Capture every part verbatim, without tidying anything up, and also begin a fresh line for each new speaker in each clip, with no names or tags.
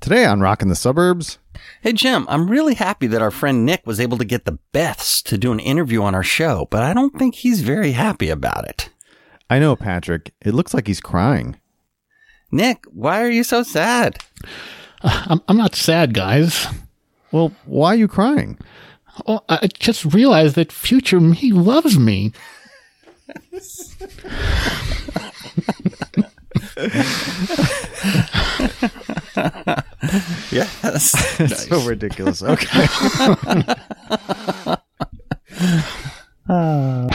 Today on Rockin' the Suburbs.
Hey, Jim, I'm really happy that our friend Nick was able to get the Beths to do an interview on our show, but I don't think he's very happy about it.
I know, Patrick. It looks like he's crying.
Nick, why are you so sad?
Uh, I'm, I'm not sad, guys.
Well, why are you crying?
Well, I just realized that future me loves me.
Yes.
That's so ridiculous. Okay. uh.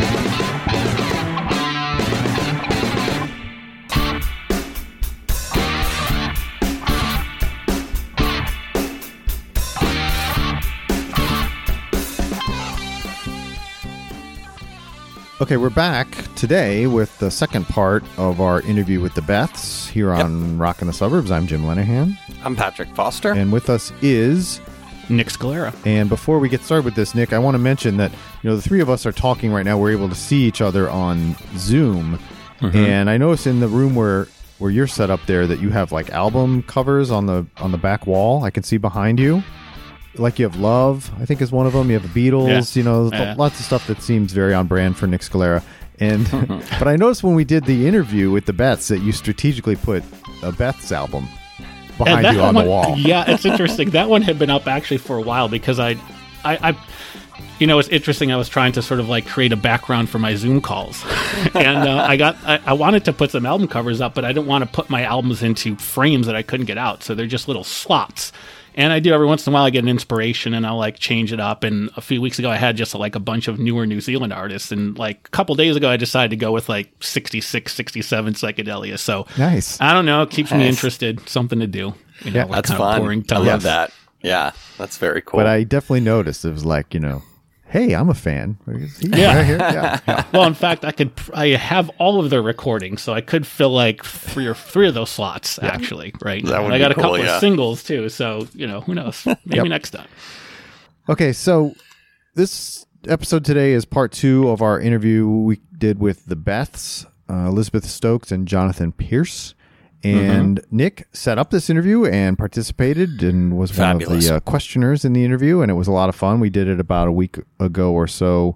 Okay, we're back today with the second part of our interview with the Beths here on yep. Rockin' the Suburbs. I'm Jim Lenahan.
I'm Patrick Foster.
And with us is...
Nick Scalera.
And before we get started with this, Nick, I want to mention that, you know, the three of us are talking right now. We're able to see each other on Zoom. Mm-hmm. And I noticed in the room where, where you're set up there that you have, like, album covers on the on the back wall. I can see behind you. Like you have Love, I think is one of them. You have the Beatles, yeah. you know, yeah. lots of stuff that seems very on brand for Nick Scalera. And but I noticed when we did the interview with the Beths that you strategically put a Beths album behind you on
one,
the wall.
Yeah, it's interesting. That one had been up actually for a while because I, I, I, you know, it's interesting. I was trying to sort of like create a background for my Zoom calls, and uh, I got I, I wanted to put some album covers up, but I didn't want to put my albums into frames that I couldn't get out, so they're just little slots. And I do every once in a while. I get an inspiration, and I'll like change it up. And a few weeks ago, I had just like a bunch of newer New Zealand artists. And like a couple days ago, I decided to go with like sixty-six, sixty-seven psychedelia. So
nice.
I don't know. It keeps nice. me interested. Something to do. You know,
yeah, that's fun. I love that. Yeah, that's very cool.
But I definitely noticed it was like, you know, hey, I'm a fan.
Yeah.
Right here? yeah. yeah.
Well, in fact, I could. I have all of their recordings, so I could fill like three or three of those slots. Yeah. Actually, right?
That would
and I got
be
a couple
cool, yeah.
of singles too. So you know, who knows? Maybe yep. next time.
Okay, so this episode today is part two of our interview we did with the Beths, uh, Elizabeth Stokes and Jonathan Pierce. And mm-hmm. Nick set up this interview and participated and was Fabulous. one of the uh, questioners in the interview, and it was a lot of fun. We did it about a week ago or so,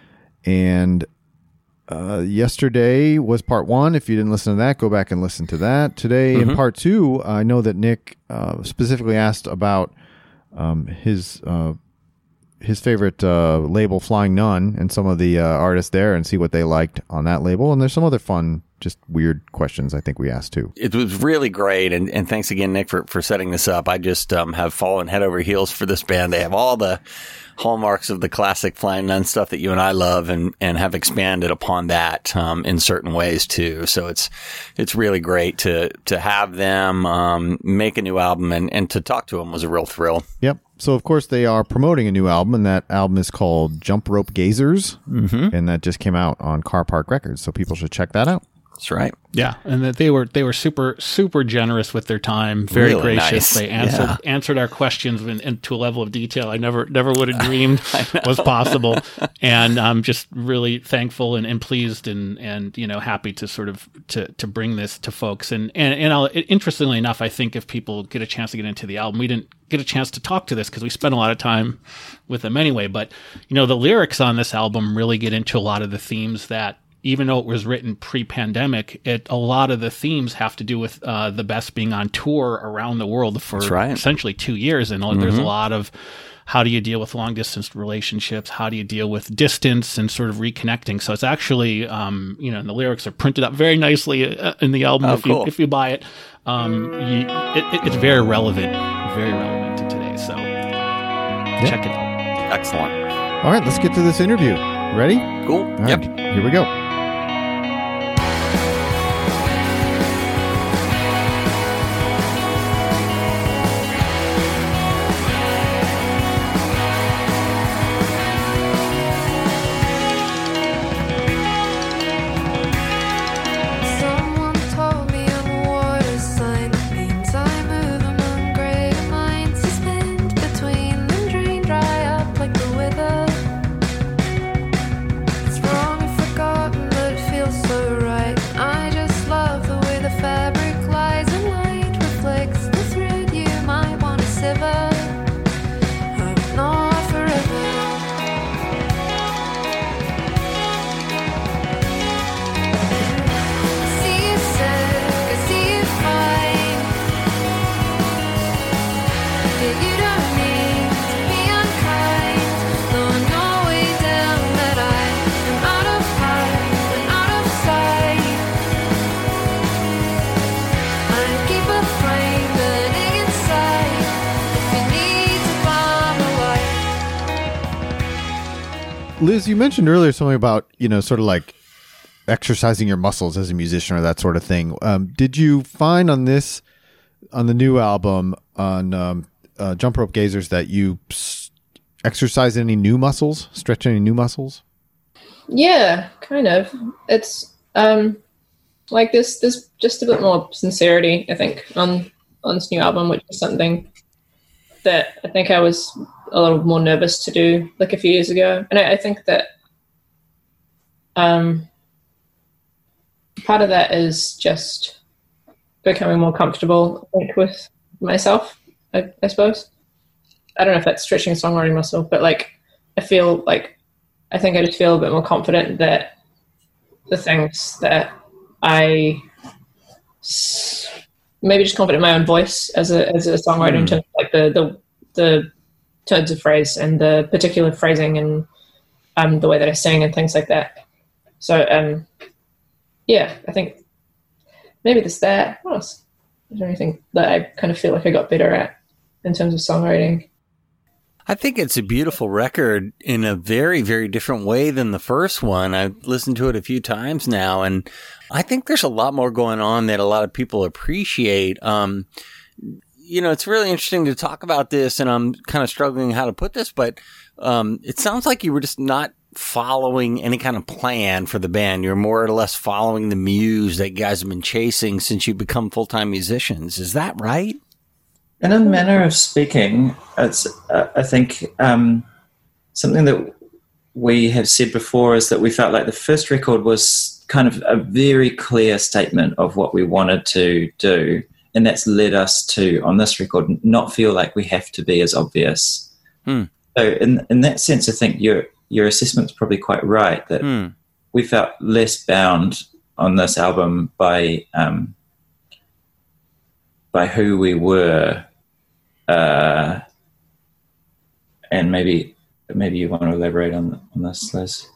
and uh, yesterday was part one. If you didn't listen to that, go back and listen to that. Today mm-hmm. in part two, I know that Nick uh, specifically asked about um, his uh, his favorite uh, label, Flying Nun, and some of the uh, artists there, and see what they liked on that label. And there's some other fun, just weird questions I think we asked too.
It was really great, and, and thanks again, Nick, for, for setting this up. I just um, have fallen head over heels for this band. They have all the hallmarks of the classic Flying Nun stuff that you and I love, and, and have expanded upon that um, in certain ways too. So it's it's really great to to have them um, make a new album, and, and to talk to them was a real thrill.
Yep. So, of course, they are promoting a new album, and that album is called Jump Rope Gazers, mm-hmm. and that just came out on Car Park Records, so people should check that out.
That's right.
Yeah, and that they were they were super super generous with their time, very
really
gracious.
Nice.
They answered yeah. answered our questions in, in, to a level of detail I never never would have dreamed was possible, and I'm just really thankful and, and pleased and and you know happy to sort of to to bring this to folks. And and and I'll, interestingly enough, I think if people get a chance to get into the album, we didn't get a chance to talk to this because we spent a lot of time with them anyway. But you know, the lyrics on this album really get into a lot of the themes that, even though it was written pre-pandemic, it a lot of the themes have to do with uh, the Beths being on tour around the world for
right.
essentially two years. And mm-hmm. there's a lot of how do you deal with long-distance relationships? How do you deal with distance and sort of reconnecting? So it's actually, um, you know, and the lyrics are printed up very nicely in the album
oh,
if
cool.
you if you buy it. Um, you, it, it. It's very relevant, very relevant to today. So yeah. check it out.
Excellent.
All right, let's get to this interview. Ready?
Cool.
All
yep.
Right, here we go.
Forgotten
Liz, you mentioned earlier something about, you know, sort of like exercising your muscles as a musician or that sort of thing. Um, did you find on this, on the new album, on um, uh, Jump Rope Gazers, that you s- exercise any new muscles, stretch any new muscles?
Yeah, kind of. It's um, like this, there's just a bit more sincerity, I think, on, on this new album, which is something that I think I was a little more nervous to do like a few years ago. And I, I think that um, part of that is just becoming more comfortable, I think, with myself, I, I suppose. I don't know if that's stretching a songwriting muscle, but like, I feel like, I think I just feel a bit more confident that the things that I maybe just confident in my own voice as a, as a songwriter mm. in terms of like the, the, the turns of phrase and the particular phrasing and um, the way that I sing and things like that. So, um, yeah, I think maybe there's that. What else? Is there anything that I kind of feel like I got better at in terms of songwriting?
I think it's a beautiful record in a very, very different way than the first one. I've listened to it a few times now, and I think there's a lot more going on that a lot of people appreciate. Um, you know, it's really interesting to talk about this, and I'm kind of struggling how to put this, but um, it sounds like you were just not following any kind of plan for the band. You're more or less following the muse that you guys have been chasing since you become full-time musicians. Is that right?
In a manner of speaking, it's, uh, I think um, something that we have said before is that we felt like the first record was kind of a very clear statement of what we wanted to do, and that's led us to, on this record, not feel like we have to be as obvious.
Hmm.
So in in that sense, I think your your assessment's probably quite right, that
hmm.
we felt less bound on this album by um, by who we were. Uh, and maybe maybe you want to elaborate on on this, Liz?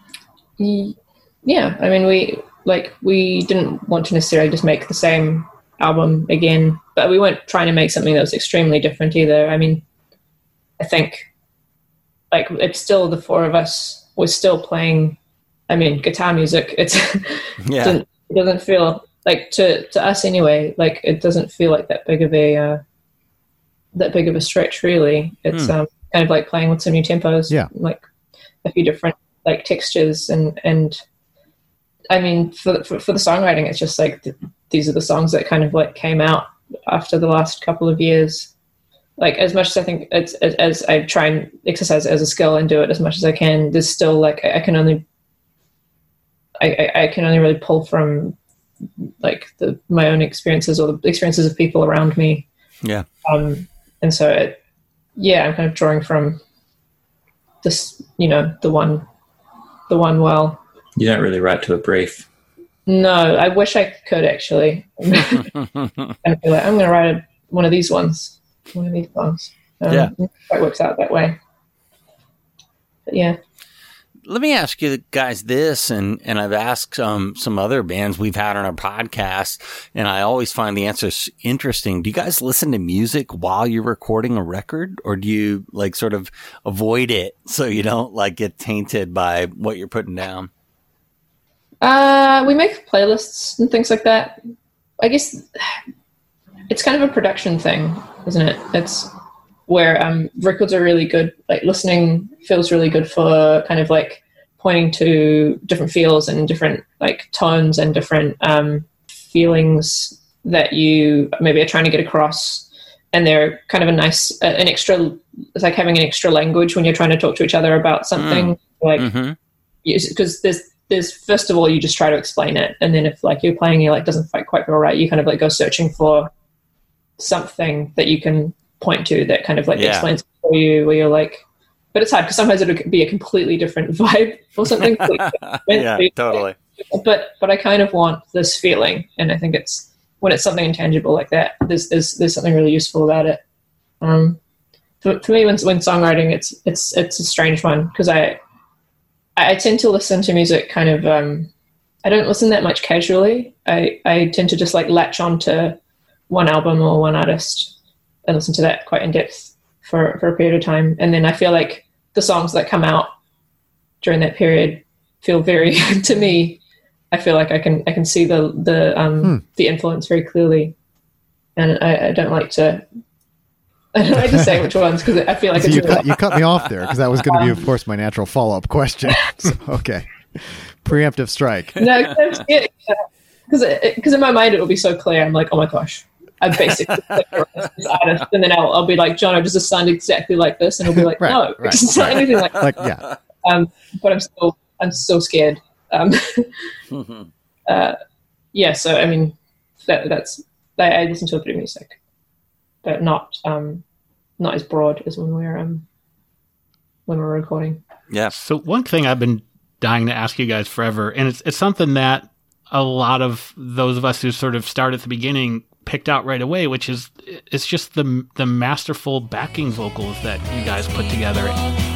Yeah, I mean, we like we didn't want to necessarily just make the same album again, but we weren't trying to make something that was extremely different either. I mean, I think like it's still the four of us. We're still playing. I mean, guitar music. It's
yeah.
doesn't, it doesn't feel like to to us anyway. Like it doesn't feel like that big of a. Uh, that big of a stretch, really. It's hmm. um, kind of like playing with some new tempos,
yeah,
like a few different like textures, and and I mean for for, for the songwriting, it's just like th- these are the songs that kind of like came out after the last couple of years. Like as much as I think it's as, as I try and exercise it as a skill and do it as much as I can, there's still like I, I can only I, I, I can only really pull from like the my own experiences or the experiences of people around me.
Yeah.
Um, And so, it, yeah, I'm kind of drawing from this, you know, the one, the one well.
You don't really write to a brief.
No, I wish I could actually. I feel like I'm going to write a, one of these ones, one of these songs. Um,
yeah,
it quite works out that way. But yeah.
Let me ask you guys this, and, and I've asked um, some other bands we've had on our podcast, and I always find the answers interesting. Do you guys listen to music while you're recording a record, or do you like sort of avoid it so you don't like get tainted by what you're putting down?
Uh, we make playlists and things like that. I guess it's kind of a production thing, isn't it? It's where um, records are really good. Like listening feels really good for kind of like pointing to different feels and different like tones and different um, feelings that you maybe are trying to get across. And they're kind of a nice, uh, an extra, it's like having an extra language when you're trying to talk to each other about something. Mm. Like,
mm-hmm.
because there's, there's, first of all, you just try to explain it. And then if like you're playing, you like doesn't quite, quite feel right, you kind of like go searching for something that you can point to that kind of like yeah. explains it for you, where you're like, but it's hard because sometimes it would be a completely different vibe or something.
yeah, totally.
But but I kind of want this feeling, and I think it's when it's something intangible like that, there's there's there's something really useful about it. Um, for, for me, when when songwriting, it's it's it's a strange one because I I tend to listen to music kind of um, I don't listen that much casually. I I tend to just like latch on to one album or one artist and listen to that quite in depth for, for a period of time. And then I feel like the songs that come out during that period feel very, to me, I feel like I can I can see the the um, hmm. the influence very clearly, and I, I don't like to I don't like to say which ones because I feel like
so
it's
you,
really
cut, you cut me off there because that was going to be, of course, my natural follow up question. So, okay, preemptive strike.
No, because because in my mind it will be so clear. I'm like, oh my gosh, I basically this artist, and then I'll, I'll be like, Jono, does this sound exactly like this? And he'll be like,
right,
no,
right,
it doesn't sound
right.
anything like
like yeah.
Um, but I'm still I'm still scared. Um, uh, yeah, so I mean, that, that's I, I listen to a bit of music, but not um, not as broad as when we're um, when we're recording.
Yeah.
So one thing I've been dying to ask you guys forever, and it's it's something that a lot of those of us who sort of start at the beginning picked out right away, which is it's just the the masterful backing vocals that you guys put together.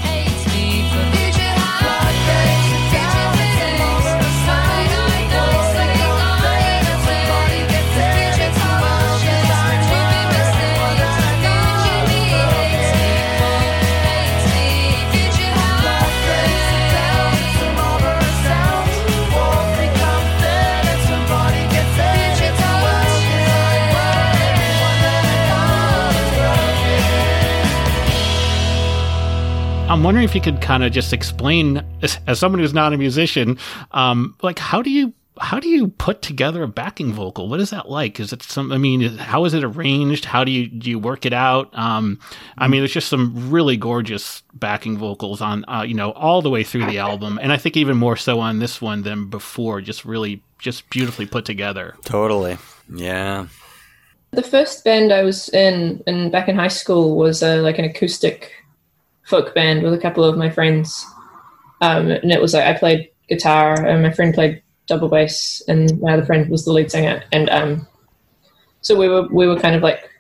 I'm wondering if you could kind of just explain, as, as someone who's not a musician, um, like how do you how do you put together a backing vocal? What is that like? Is it some? I mean, how is it arranged? How do you do you work it out? Um, I mean, there's just some really gorgeous backing vocals on, uh, you know, all the way through the album, and I think even more so on this one than before. Just really, just beautifully put together.
Totally, yeah.
The first band I was in, in back in high school was uh, like an acoustic folk band with a couple of my friends, um, and it was like I played guitar and my friend played double bass and my other friend was the lead singer, and um, so we were we were kind of like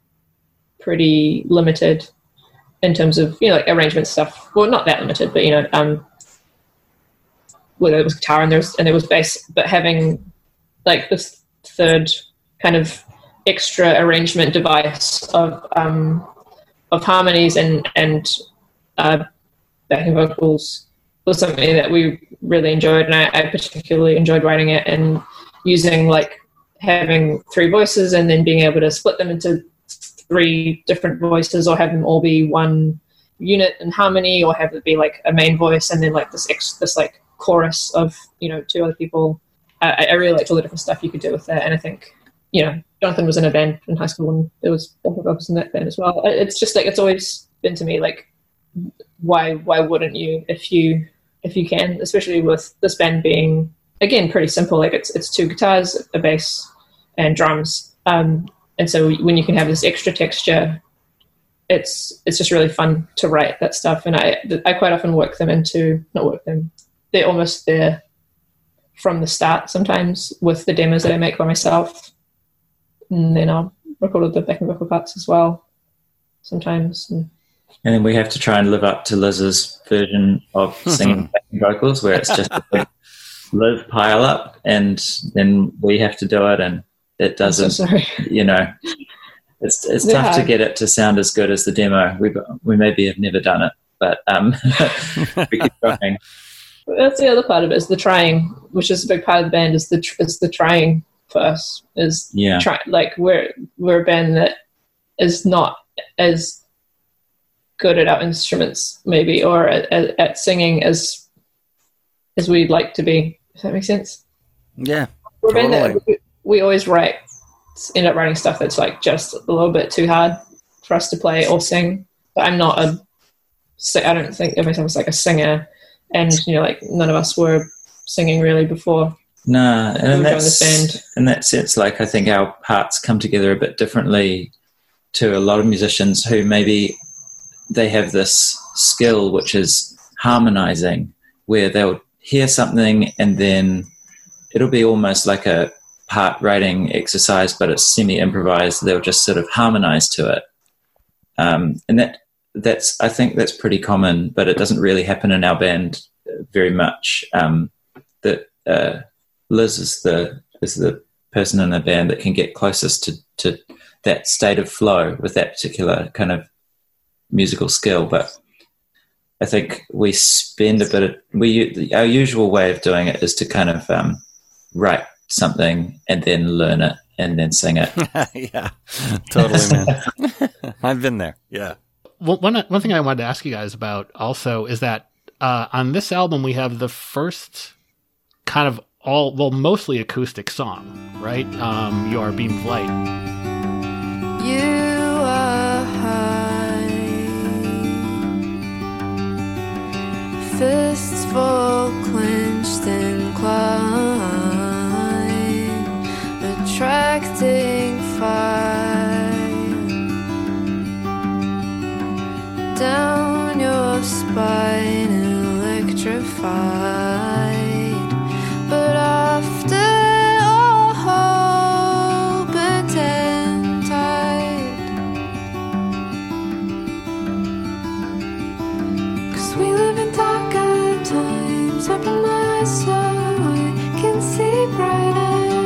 pretty limited in terms of, you know, like arrangement stuff. Well, not that limited, but you know, um, well, there was guitar and there was and there was bass, but having like this third kind of extra arrangement device of um, of harmonies and and uh, backing vocals was something that we really enjoyed, and I, I particularly enjoyed writing it and using like having three voices and then being able to split them into three different voices, or have them all be one unit in harmony, or have it be like a main voice and then like this ex- this like chorus of, you know, two other people. I, I really liked all the different stuff you could do with that, and I think, you know, Jonathan was in a band in high school and there was backing vocals in that band as well. It's just like, it's always been to me like, why why wouldn't you if you if you can, especially with this band being, again, pretty simple. Like it's it's two guitars, a bass, and drums. Um, and so when you can have this extra texture, it's it's just really fun to write that stuff. And I I quite often work them into, not work them, they're almost there from the start sometimes with the demos that I make by myself. And then I'll record all the backing vocal parts as well sometimes. And,
And then we have to try and live up to Liz's version of singing backing vocals, where it's just a big Liz pile up, and then we have to do it, and it doesn't.
so sorry.
You know, it's it's
Yeah.
tough to get it to sound as good as the demo. We we maybe have never done it, but um, we keep trying.
That's the other part of it, is the trying, which is a big part of the band. Is the tr- is the trying for us? Is
Yeah.
try like we're we're a band that is not as good at our instruments maybe, or at, at, at singing as as we'd like to be, if that makes sense.
Yeah,
We're a band
totally.
that we, we always write end up writing stuff that's like just a little bit too hard for us to play or sing. But I'm not a si- I don't think of myself as like a singer, and you know, like none of us were singing really before.
No, and in
we
that,
joined this band.
in that sense, like I think our parts come together a bit differently to a lot of musicians who maybe they have this skill which is harmonizing, where they'll hear something and then it'll be almost like a part writing exercise, but it's semi-improvised. They'll just sort of harmonize to it. Um, and that that's I think that's pretty common, but it doesn't really happen in our band very much. Um, that uh, Liz is the is the person in the band that can get closest to, to that state of flow with that particular kind of musical skill. But I think we spend a bit of we our usual way of doing it is to kind of um, write something and then learn it and then sing it.
Yeah, totally, man. I've been there. Yeah.
Well, one one thing I wanted to ask you guys about also is that uh, on this album we have the first kind of all well mostly acoustic song, right? Um, "You Are a Beam of Light."
You are high, fists full clenched and inclined, attracting fire down your spine, electrified. But after all hope and tide, 'cause we live in darker times. Open my eyes so I can see brighter.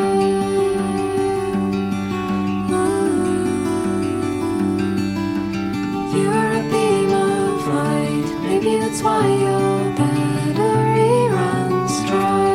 You are a beam of light. Maybe that's why your battery runs dry.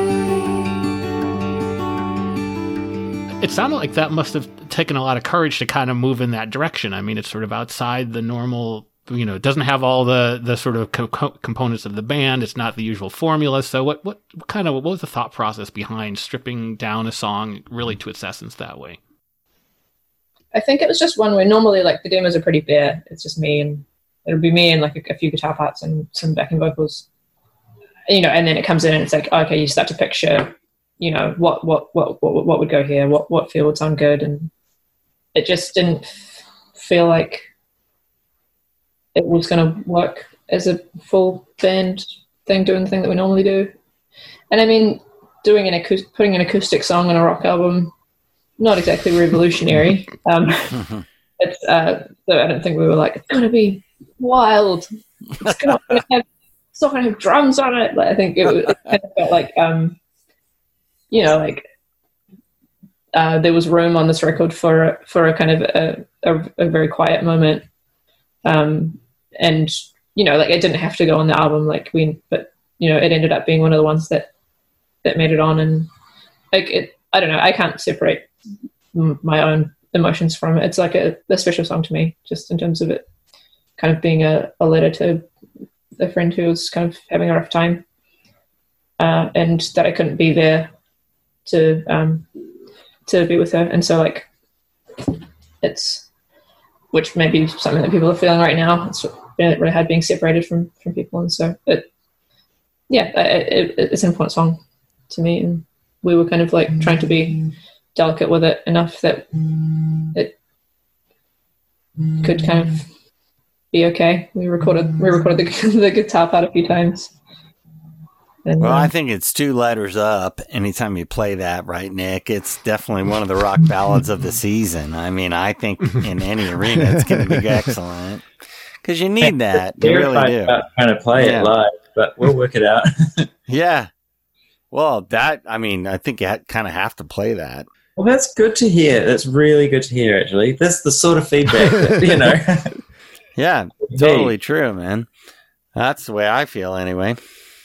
It sounded like that must have taken a lot of courage to kind of move in that direction. I mean, it's sort of outside the normal, you know, it doesn't have all the, the sort of co- co- components of the band. It's not the usual formula. So what, what, what kind of, what was the thought process behind stripping down a song really to its essence that way?
I think it was just one where normally like the demos are pretty bare. It's just me and it'll be me and like a, a few guitar parts and some backing vocals, you know, and then it comes in and it's like, okay, you start to picture, you know, what, what, what, what, what would go here? What, what feel would sound good? And it just didn't feel like it was going to work as a full band thing, doing the thing that we normally do. And I mean, doing an acoustic, putting an acoustic song on a rock album, not exactly revolutionary. Um, it's uh, so I don't think we were like, it's going to be wild. It's not going to have, it's not going to have drums on it. Like, I think it, it kind of felt like, um, you know, like uh, there was room on this record for for a kind of a, a, a very quiet moment, um, and you know, like it didn't have to go on the album, like we, but you know, it ended up being one of the ones that that made it on, and like it. I don't know. I can't separate my own emotions from it. It's like a, a special song to me, just in terms of it kind of being a, a letter to a friend who was kind of having a rough time, uh, and that I couldn't be there to um, to be with her. And so like it's, which may be something that people are feeling right now. It's been really hard being separated from, from people. And so it, yeah, it, it, it's an important song to me. And we were kind of like trying to be delicate with it enough that it could kind of be okay. We recorded we recorded the, the guitar part a few times. And,
well,
uh,
I think it's two letters up. Anytime you play that, right, Nick? It's definitely one of the rock ballads of the season. I mean, I think in any arena it's going to be excellent because you need that. You really do.
About trying to play
Yeah.
it live, but we'll work it out.
Yeah. Well, that, I mean, I think you ha- kind of have to play that.
Well, that's good to hear. That's really good to hear, actually. That's the sort of feedback that, you know.
Yeah, totally true, man. That's the way I feel anyway.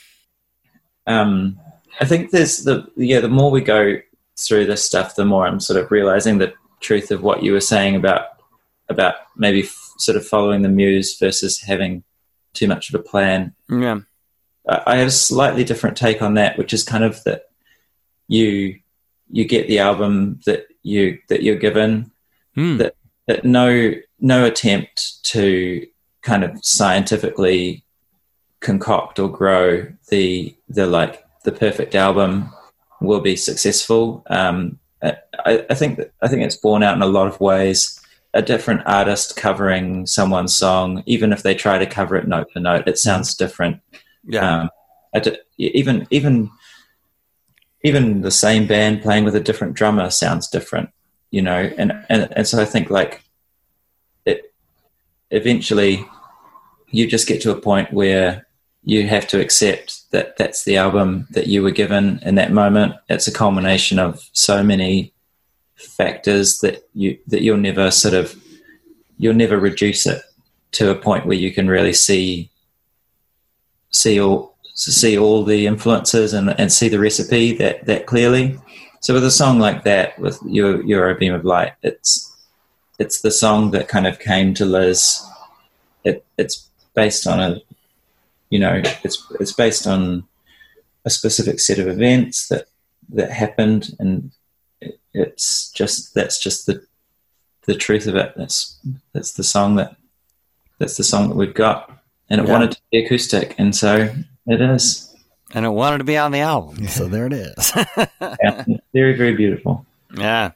Um, I think there's the, yeah, the more we go through this stuff, the more I'm sort of realizing the truth of what you were saying about, about maybe f- sort of following the muse versus having too much of a plan.
Yeah.
I have a slightly different take on that, which is kind of that you you get the album that you that you're given,
Hmm.
that that no no attempt to kind of scientifically concoct or grow the the like the perfect album will be successful. Um, I, I think that I think it's borne out in a lot of ways. A different artist covering someone's song, even if they try to cover it note for note, it sounds different.
Yeah.
Um, I d- even even even the same band playing with a different drummer sounds different, you know. And and, and so I think like it eventually you just get to a point where you have to accept that that's the album that you were given in that moment. It's a culmination of so many factors that you that you'll never sort of you'll never reduce it to a point where you can really see see all see all the influences and, and see the recipe that, that clearly. So with a song like that, with You're, You're a Beam of Light, it's it's the song that kind of came to Liz. It it's based on a, you know, it's it's based on a specific set of events that that happened, and it, it's just that's just the the truth of it. That's that's the song that that's the song that we've got, and it
Yeah.
wanted to be acoustic, and so it is.
And it wanted to be on the album, so there it is.
Yeah, very very beautiful.
Yeah.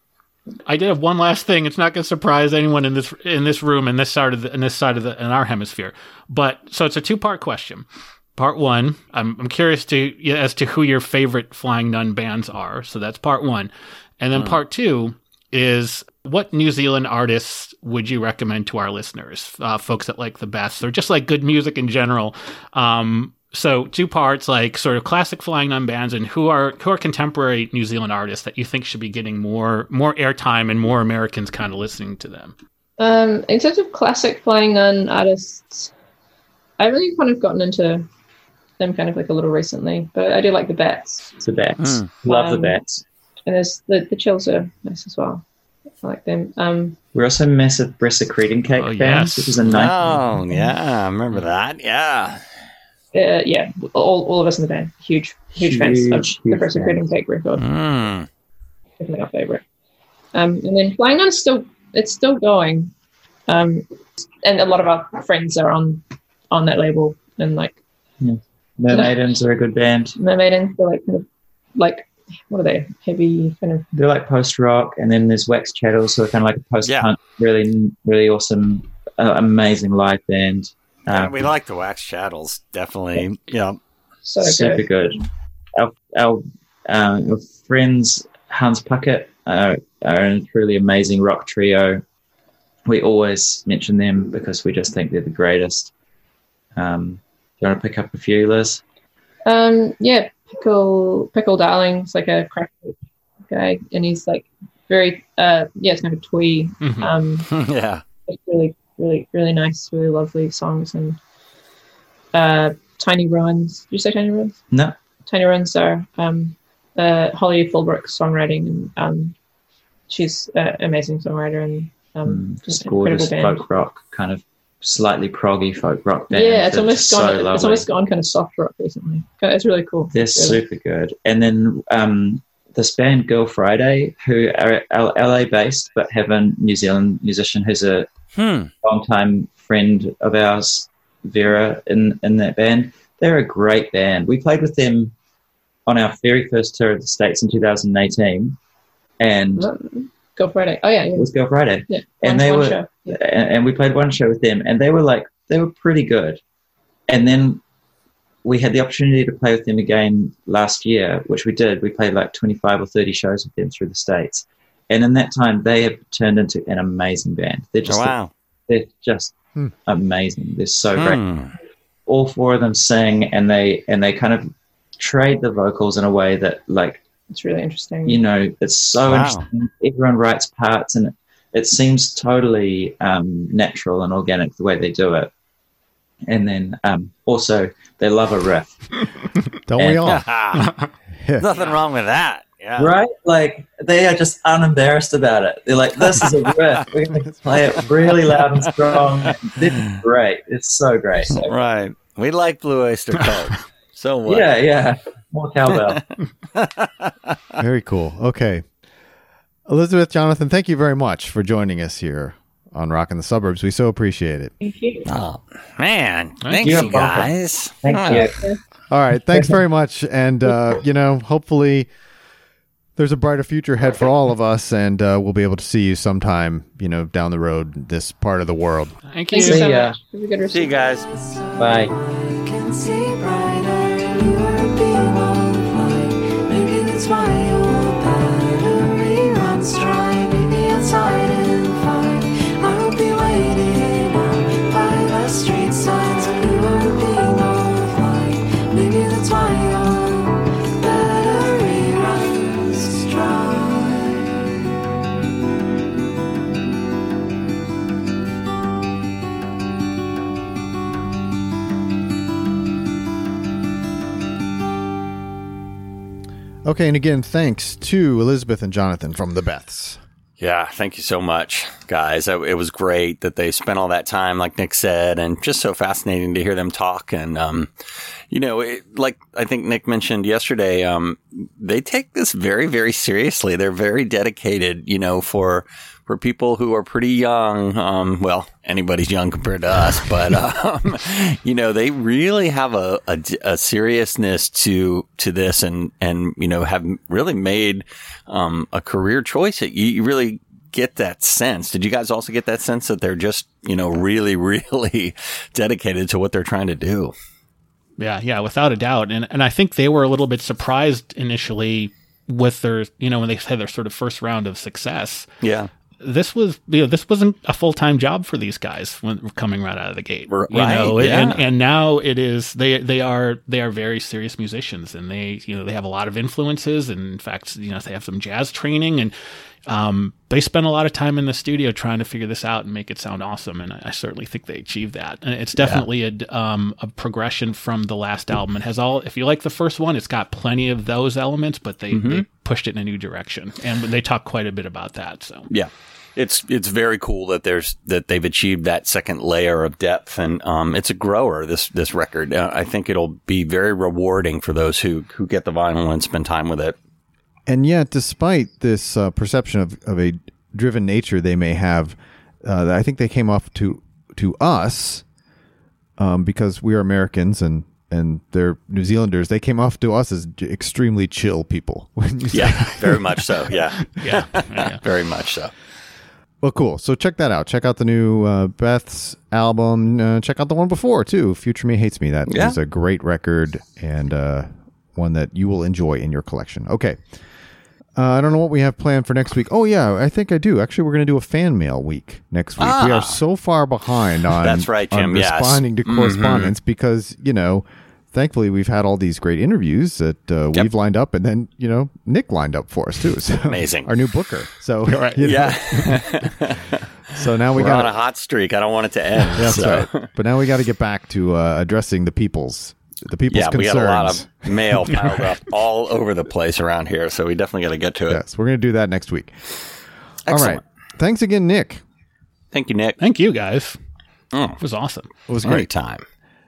I did have one last thing. It's not going to surprise anyone in this in this room in this side of the in this side of the in our hemisphere. But so it's a two part question. Part one, I'm I'm curious to yeah, as to who your favorite Flying Nun bands are. So that's part one, and then part two is what New Zealand artists would you recommend to our listeners, uh, folks that like the Beths or just like good music in general. Um, So two parts, like sort of classic Flying Nun bands, and who are who are contemporary New Zealand artists that you think should be getting more more airtime and more Americans kind of listening to them.
Um, in terms of classic Flying Nun artists, I've really kind of gotten into them kind of like a little recently, but I do like the Bats.
It's the Bats.
Mm.
Love
Um,
the Bats.
And there's the, the Chills are nice as well. I like them. Um,
We're also massive Bressa Creeding Cake
Oh,
fans,
yes.
which is a nice.
Oh, yeah. I remember that. Yeah.
uh, yeah, all, all of us in the band, huge, huge, fans of
Huge,
the
huge
Bressa Creeding Cake record.
Mm.
Definitely our favorite. Um, and then Flying Nun is still, it's still going. Um, and a lot of our friends are on on that label, and like
Mermaidens are a good band.
Mermaidens, they're like kind of like what are they? Heavy kind of.
They're like post rock, and then there's Wax Chattels, so kind of like a post punk, really, really awesome, uh, amazing live band.
Yeah,
Um,
we like the Wax Chattels, definitely. Yeah.
So
super
good.
good. Our our, um, our friends Hans Puckett are, are a truly amazing rock trio. We always mention them because we just think they're the greatest. Um, do you want to pick up a few, Liz?
Um, yeah, Pickle Pickle Darling's like a crack guy, and he's like very uh yeah, it's kind of twee.
Mhm.
Um,
Yeah.
it's really, really, really nice, really lovely songs. And uh, Tiny Ruins. Did you say Tiny Ruins?
No.
Tiny Ruins are um, uh, Holly Fulbrook's songwriting, and um, she's an amazing songwriter and um,
Mm, just
an incredible
gorgeous
band.
folk rock, kind of slightly proggy folk rock band.
Yeah, it's
They're
almost
just
gone.
so
It's
lovely.
almost gone kind of soft rock recently. It's really cool.
They're
It's really-
super good. And then um, this band Girl Friday, who are L A based but have a New Zealand musician who's a
Hmm.
longtime friend of ours, Vera, in, in that band. They're a great band. We played with them on our very first tour of the States in two thousand eighteen, and
Go Friday. Oh yeah, yeah.
it was Girl Friday.
Yeah,
And
one-
they
one
were-
show. Yeah.
and, and we played one show with them, and they were like they were pretty good. And then we had the opportunity to play with them again last year, which we did. We played like twenty-five or thirty shows with them through the States, and in that time, they have turned into an amazing band. They're just
Oh, wow.
they're just
Hmm.
amazing. They're so great.
Hmm.
All four of them sing, and they and they kind of trade the vocals in a way that, like,
It's really interesting.
you know, it's so
Wow.
interesting. Everyone writes parts, and it seems totally um, natural and organic the way they do it. And then um, also, they love a riff,
Don't we
And-
all? Yeah.
Nothing wrong with that. Yeah.
right? Like, they are just unembarrassed about it. They're like, "This is a riff. We're going to play it really loud and strong." It's great. It's so great.
Right. We like Blue Oyster Cult. So what?
Yeah, yeah. More cowbell.
Very cool. Okay. Elizabeth, Jonathan, thank you very much for joining us here on Rockin' the Suburbs. We so appreciate it.
Thank you.
Oh, man. Thanks,
You're
you
welcome.
guys.
Thank
Oh,
you.
All right. Thanks very much. And, uh, you know, hopefully there's a brighter future ahead for all of us, and uh, we'll be able to see you sometime, you know, down the road, this part of the world.
Thank you.
Thank you
See
so
ya.
much. Have a good rest
See you
of your day.
guys.
Bye.
I can see brighter. You are a beam of light. Maybe that's why your battery runs dry. Maybe outside in five, I'll be waiting out by the street signs. You are a beam of light. Maybe that's why your battery runs dry.
Okay, and again, thanks to Elizabeth and Jonathan from the Beths.
Yeah, thank you so much, guys. It, it was great that they spent all that time, like Nick said, and just so fascinating to hear them talk. And, um, you know, it, like I think Nick mentioned yesterday, um, they take this very, very seriously. They're very dedicated, you know, for for people who are pretty young. Um, well, anybody's young compared to us, but, um, you know, they really have a, a, a seriousness to to this and, and, you know, have really made um, a career choice. You, you really get that sense. Did you guys also get that sense that they're just, you know, really, really dedicated to what they're trying to do?
Yeah, yeah, without a doubt. And and I think they were a little bit surprised initially with their, you know, when they had their sort of first round of success.
Yeah.
This was, you know, this wasn't a full-time job for these guys when coming right out of the gate.
Right.
You know,
yeah.
and, and now it is, they, they are, they are very serious musicians, and they, you know, they have a lot of influences. And in fact, you know, they have some jazz training, and, um, they spend a lot of time in the studio trying to figure this out and make it sound awesome. And I, I certainly think they achieved that. And it's definitely yeah. a, um, a progression from the last album. It has all, if you like the first one, it's got plenty of those elements, but they, mm-hmm. they pushed it in a new direction, and they talk quite a bit about that. So
yeah. It's it's very cool that there's that they've achieved that second layer of depth, and um, it's a grower. This this record, uh, I think it'll be very rewarding for those who who get the vinyl and spend time with it.
And yet, despite this uh, perception of, of a driven nature they may have, uh, I think they came off to to us um, because we are Americans and and they're New Zealanders. They came off to us as j- extremely chill people. When you say
yeah, very much so. Yeah,
yeah, yeah.
very much so.
Well, cool. So check that out. Check out the new uh, Beth's album. Uh, check out the one before, too. Future Me Hates Me. That
yeah.
is a great record and uh, one that you will enjoy in your collection. Okay. Uh, I don't know what we have planned for next week. Oh, yeah, I think I do. Actually, we're going to do a fan mail week next week.
Ah.
We are so far behind on,
That's right, Jim.
on
Yes.
responding to
Mm-hmm.
correspondence because, you know, thankfully, we've had all these great interviews that uh,
Yep.
we've lined up, and then, you know, Nick lined up for us, too. So,
amazing.
Our new booker. So,
Right.
you know,
Yeah.
so now we
We're
got
on a hot streak. I don't want it to end.
That's
so.
right. But now we got to get back to uh, addressing the people's the people's
Yeah,
concerns.
we got a lot of mail piled up all over the place around here, so we definitely got to get to it.
Yes, we're going to do that next week.
Excellent.
All right. Thanks again, Nick.
Thank you, Nick.
Thank you, guys.
Mm.
It was awesome.
It was
Great
great.
time.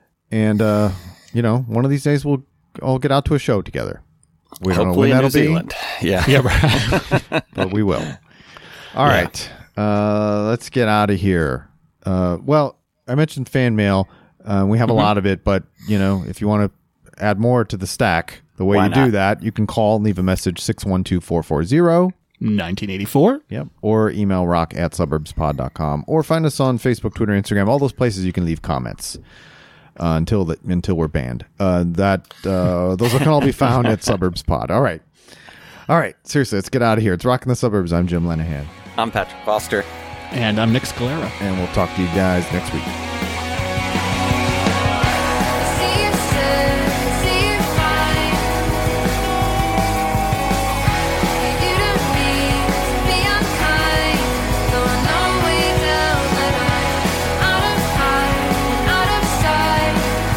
And uh, you know, one of these days we'll all get out to a show together. We don't
Hopefully
know when
in
that'll
New Zealand. Yeah.
Yeah, right.
but we will. All
Yeah.
right. Uh, let's get out of here. Uh, well, I mentioned fan mail. Uh, we have
Mm-hmm.
a lot of it, but you know, if you want to add more to the stack, the way
Why
you do
not?
that, you can call and leave a message six one two, four four zero.
nineteen eighty-four.
Yep. Or email rock at suburbspod dot com or find us on Facebook, Twitter, Instagram, all those places you can leave comments uh, until the, until we're banned. Uh, that uh, those can all be found at Suburbs Pod. All right. All right. Seriously, let's get out of here. It's Rockin' the Suburbs. I'm Jim Lenahan.
I'm Patrick Foster.
And I'm Nick Scalera.
And we'll talk to you guys next week.
See you soon, see you fine. You don't need to be unkind. Going all the way down the line. Out of time, out of sight.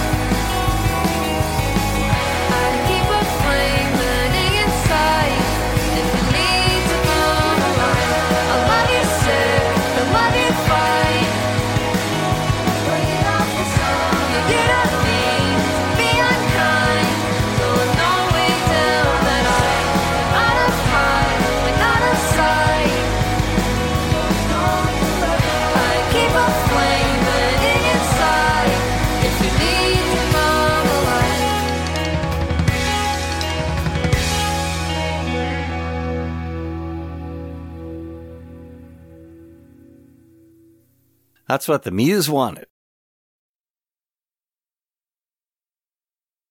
I keep a flame burning inside. If you need to come alive, I love you sick, I love you fine. Bring it off the song. You don't need to be unkind. Going all the way down the line. Out of time, like out of sight. I keep a flame burning inside. If you need to come alive.
That's what the Muse wanted.